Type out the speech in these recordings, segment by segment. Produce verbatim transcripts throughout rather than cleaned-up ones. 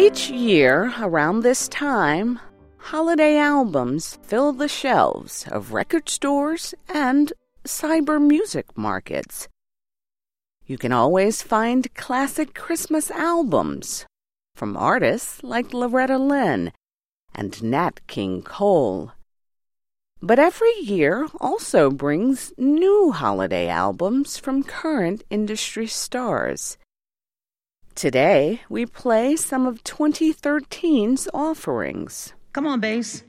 Each year, around this time, holiday albums fill the shelves of record stores and cyber music markets. You can always find classic Christmas albums from artists like Loretta Lynn and Nat King Cole. But every year also brings new holiday albums from current industry stars. Today, we play some of twenty thirteen's offerings. Come on, bass.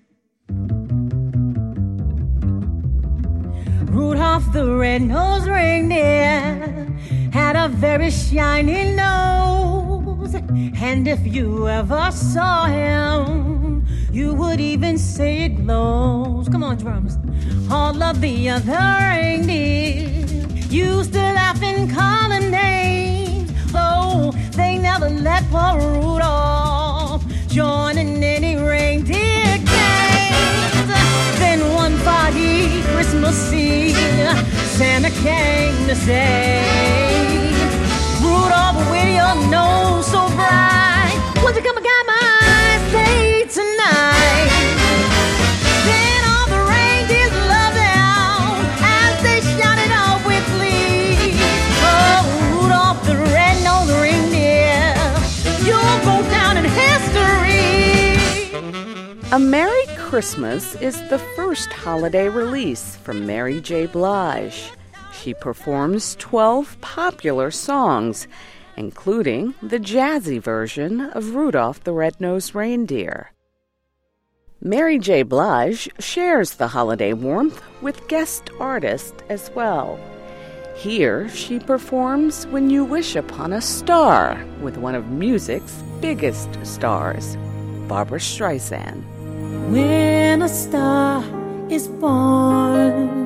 Rudolph the red-nosed reindeer had a very shiny nose, and if you ever saw him, you would even say it glows. Come on, drums. All of the other reindeer used to laugh and call him names, though they never let poor Rudolph join in any reindeer games. Then one foggy Christmas Eve, Santa came to say, Rudolph, with your nose so bright, won't you come and guide my sleigh tonight? Then all the reindeers loved him as they shouted out with glee, oh, Rudolph the red-nosed reindeer, you'll go down in history. A Merry Christmas is the first holiday release from Mary J. Blige. She performs twelve popular songs, including the jazzy version of Rudolph the Red-Nosed Reindeer. Mary J. Blige shares the holiday warmth with guest artists as well. Here she performs When You Wish Upon a Star with one of music's biggest stars, Barbra Streisand. When a star is born,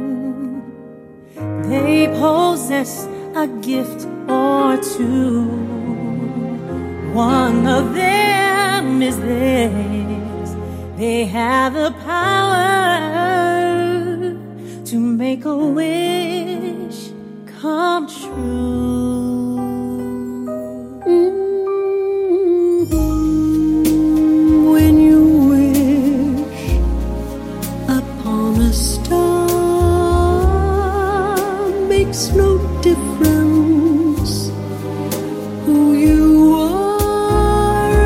they possess a gift or two. One of them is this: they have the power to make a wish come true. Mm-hmm. When you wish upon a star, makes no difference who you are.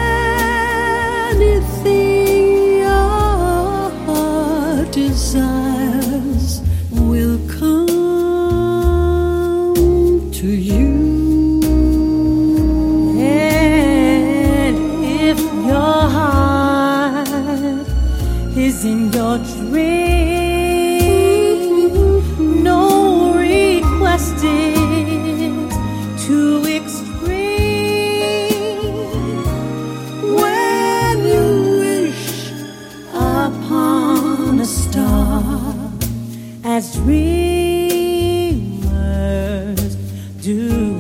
Anything your heart desires will come to you. And if your heart is in your dream, no request is too extreme. When you wish upon a star, as dreamers do.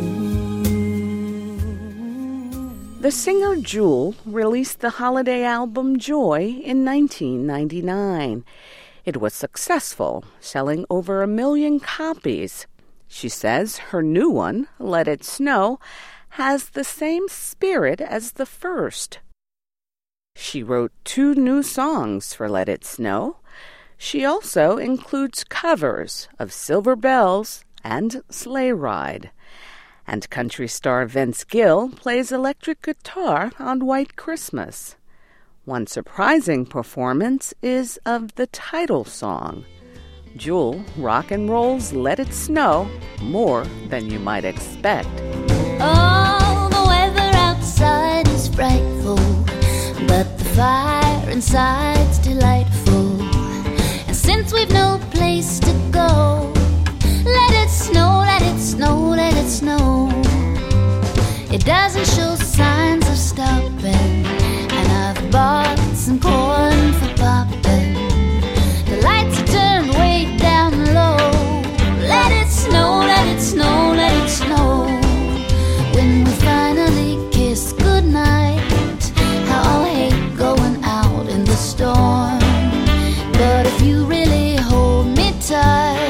The singer Jewel released the holiday album Joy in nineteen ninety-nine. It was successful, selling over a million copies. She says her new one, Let It Snow, has the same spirit as the first. She wrote two new songs for Let It Snow. She also includes covers of Silver Bells and Sleigh Ride. And country star Vince Gill plays electric guitar on White Christmas. One surprising performance is of the title song. Jewel rock and rolls Let It Snow more than you might expect. Oh, the weather outside is frightful, but the fire inside's delightful. And since we've no place to go, let it snow, let it snow, let it snow. It doesn't show signs of stopping, and I've bought some corn for popping. The lights are turned way down low. Let it snow, let it snow, let it snow. When we finally kiss goodnight, how I'll hate going out in the storm. But if you really hold me tight,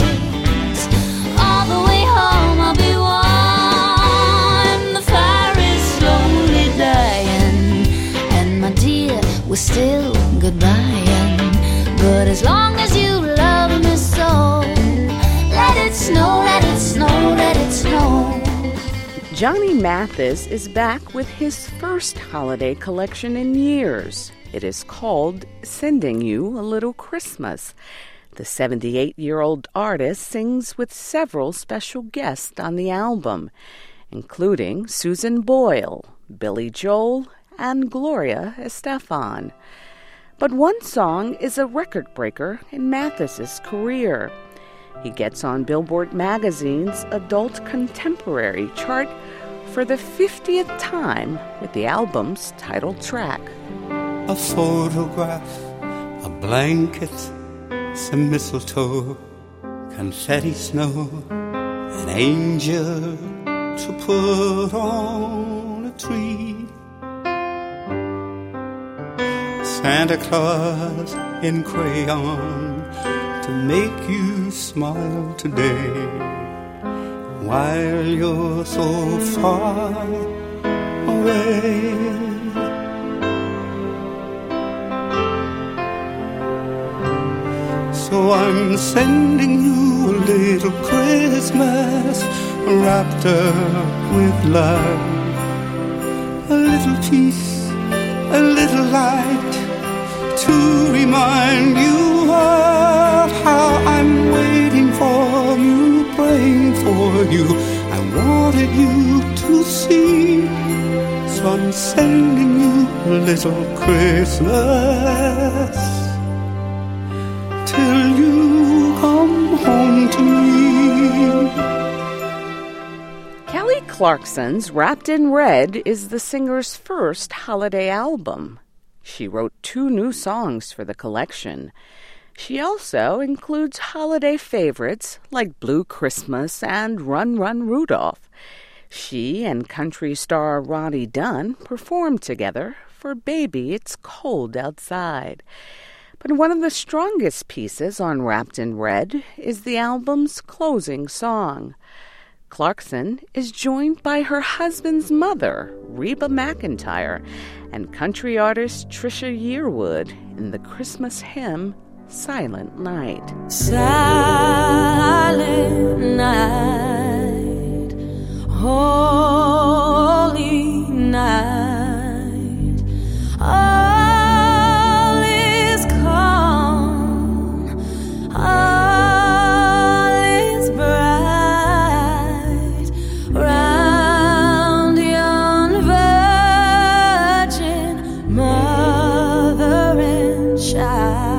all the way home I'll be warm. The fire is slow Johnny Mathis is back with his first holiday collection in years. It is called Sending You a Little Christmas. The seventy-eight-year-old artist sings with several special guests on the album, including Susan Boyle, Billy Joel, and Gloria Estefan. But one song is a record breaker in Mathis's career. He gets on Billboard magazine's Adult Contemporary chart for the fiftieth time with the album's title track. A photograph, a blanket, some mistletoe, confetti snow, an angel to put on a tree. Santa Claus in crayon to make you smile today, while you're so far away. So I'm sending you a little Christmas wrapped up with love, a little peace, a little light, to remind you of how I'm waiting for you, praying for you. I wanted you to see, so I'm sending you a little Christmas till you come home to me. Kelly Clarkson's Wrapped in Red is the singer's first holiday album. She wrote two new songs for the collection. She also includes holiday favorites like Blue Christmas and Run, Run, Rudolph. She and country star Ronnie Dunn performed together for Baby It's Cold Outside. But one of the strongest pieces on Wrapped in Red is the album's closing song. Clarkson is joined by her husband's mother, Reba McEntire, and country artist Trisha Yearwood in the Christmas hymn, Silent Night. Silent night, holy night, all is calm, all is bright, round yon virgin mother and child.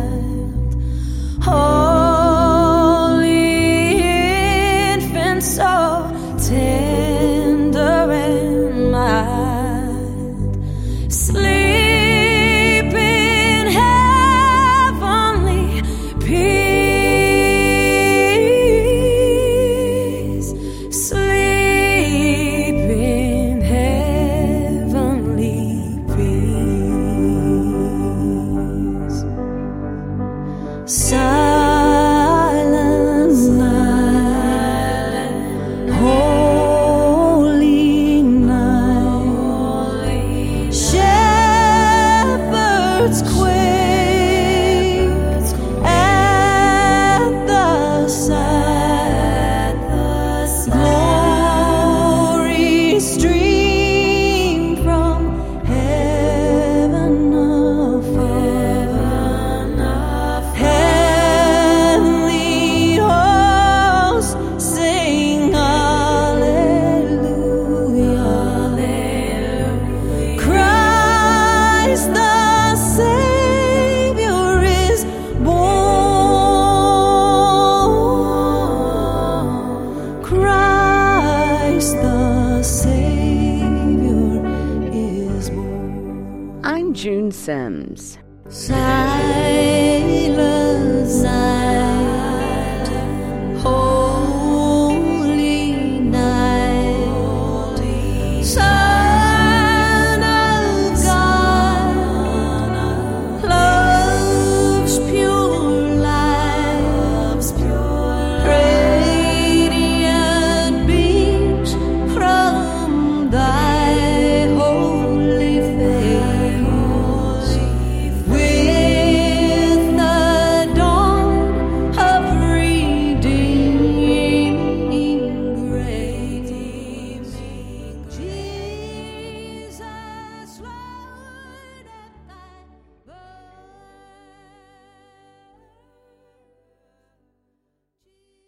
Holy infant, so tender and mild, sleep in heavenly peace, sleep in heavenly peace. Silent night, holy night, shepherds quake at the sight, glory stream from heaven afar, heavenly hosts sing hallelujah, hallelujah. Christ the Savior is born. Christ the Savior is born. I'm June Sims. Silent, silent.